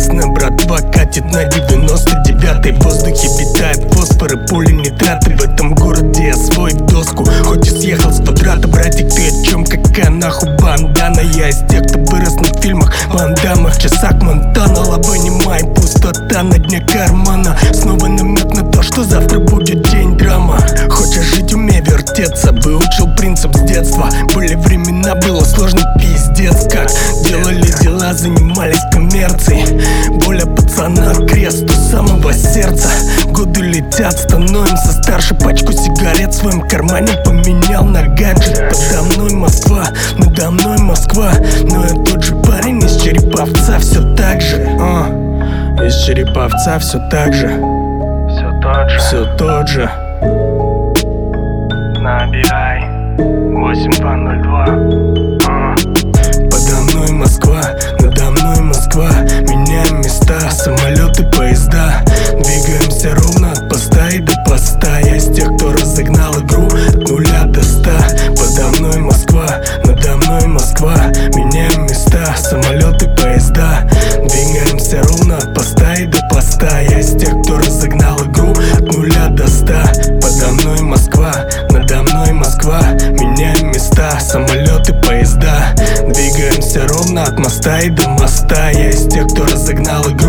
Красная братва катит на 99-й. В воздухе витает фосфор и полинитраты. В этом городе я свой в доску, хоть и съехал с квадрата. Братик, ты о чем? Какая нахуй бандана? Я из тех, кто вырос на фильмах Ван Дамма. В часах Монтана, лобани май, пустота на дне кармана. Снова намек на то, что завтра будет день драма. Хочешь жить, умей вертеться, выучил принцип с детства. Были времена, было сложно, пиздец как. Делали дела, занимались коммерцией. Воля пацана, крест у самого сердца. Годы летят, становимся старше. Пачку сигарет в своем кармане поменял на гаджет. Подо мной Москва, надо мной Москва. Но я тот же парень из Череповца, все так же. Из Череповца все так же. Все тот же. Набирай 8202. Подо мной Москва, надо мной Москва. Меняем места, самолеты, поезда. Двигаемся ровно от поста и до поста. Я из тех, кто разогнал игру от 0 до 100. Подо мной Москва, надо мной Москва. Меняем места, самолеты, поезда. Двигаемся ровно от поста и до поста. Я из тех, кто разогнал игру от 0 до 100. Подо мной Москва, надо мной Москва. Меняем места, самолеты, поезда. Двигаемся ровно от моста и до моста. Я из тех, кто разогнал игру